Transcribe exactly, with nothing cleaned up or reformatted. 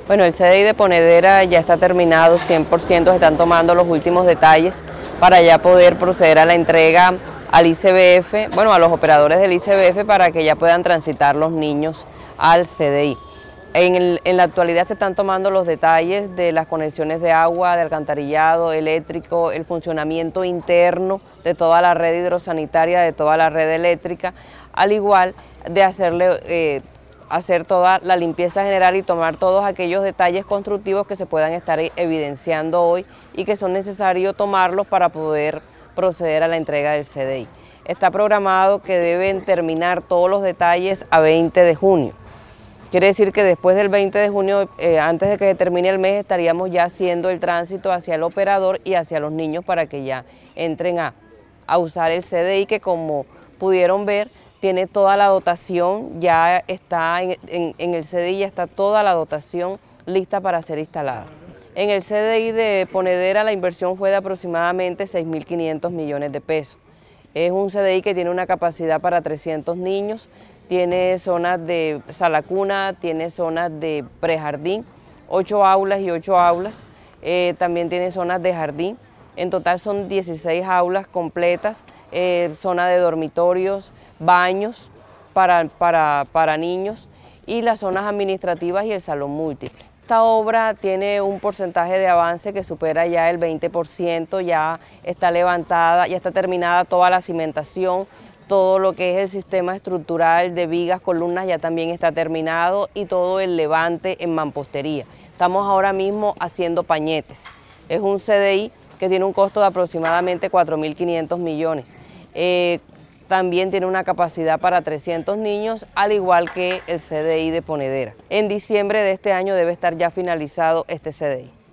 Bueno, el C D I de Ponedera ya está terminado, cien por ciento, se están tomando los últimos detalles para ya poder proceder a la entrega al I C B F, bueno, a los operadores del I C B F para que ya puedan transitar los niños al C D I. En, el, en la actualidad se están tomando los detalles de las conexiones de agua, de alcantarillado, eléctrico, el funcionamiento interno de toda la red hidrosanitaria, de toda la red eléctrica, al igual de hacerle... Eh, hacer toda la limpieza general y tomar todos aquellos detalles constructivos que se puedan estar evidenciando hoy y que son necesarios tomarlos para poder proceder a la entrega del C D I. Está programado que deben terminar todos los detalles a veinte de junio. Quiere decir que después del veinte de junio, eh, antes de que se termine el mes, estaríamos ya haciendo el tránsito hacia el operador y hacia los niños para que ya entren a, a usar el C D I, que como pudieron ver, tiene toda la dotación, ya está en, en, en el C D I, ya está toda la dotación lista para ser instalada. En el C D I de Ponedera la inversión fue de aproximadamente seis mil quinientos millones de pesos. Es un C D I que tiene una capacidad para trescientos niños, tiene zonas de sala cuna, tiene zonas de prejardín, ocho aulas y ocho aulas, eh, también tiene zonas de jardín. En total son dieciséis aulas completas, eh, zona de dormitorios, baños para, para, para niños y las zonas administrativas y el salón múltiple. Esta obra tiene un porcentaje de avance que supera ya el veinte por ciento, ya está levantada, ya está terminada toda la cimentación, todo lo que es el sistema estructural de vigas, columnas ya también está terminado y todo el levante en mampostería. Estamos ahora mismo haciendo pañetes. Es un C D I que tiene un costo de aproximadamente cuatro mil quinientos millones. Eh, También tiene una capacidad para trescientos niños, al igual que el C D I de Ponedera. En diciembre de este año debe estar ya finalizado este C D I.